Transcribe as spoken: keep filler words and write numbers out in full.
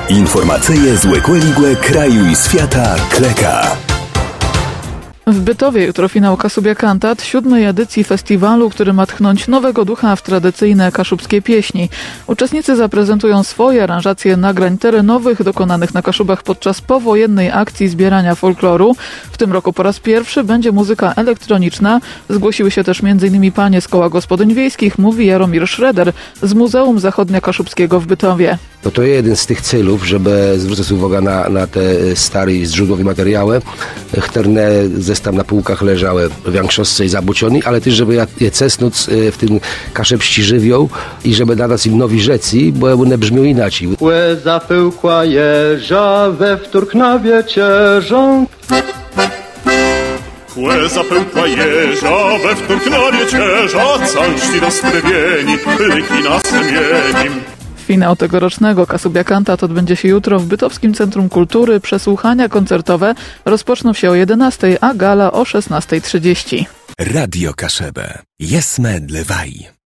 Informacyje z Łekłe kraju i świata Kleka. W Bytowie jutro finał Kasubia Cantat, siódmej edycji festiwalu, który ma tchnąć nowego ducha w tradycyjne kaszubskie pieśni. Uczestnicy zaprezentują swoje aranżacje nagrań terenowych dokonanych na Kaszubach podczas powojennej akcji zbierania folkloru. W tym roku po raz pierwszy będzie muzyka elektroniczna. Zgłosiły się też między innymi panie z Koła Gospodyń Wiejskich, mówi Jaromir Schroeder z Muzeum Zachodnia-Kaszubskiego w Bytowie. No to jeden z tych celów, żeby zwrócić uwagę na, na te stare źródłowe materiały, które zestaw na półkach leżały w większości i zabucioni, ale też, żeby je cesnąć w tym kaszepści żywioł i żeby nadać im nowi rzeczy, bo one brzmią inaczej. Łeza pyłkła jeża, we wtórknawie cieżą. Łeza pyłkła jeża, we wtórknawie cieża, całości rozprawieni, lyki nas mieni. Finał tegorocznego Kasubia Cantat odbędzie się jutro w Bytowskim Centrum Kultury. Przesłuchania koncertowe rozpoczną się o jedenastej, a gala o szesnastej trzydzieści. Radio Kaszebę. Jesme dlewaj.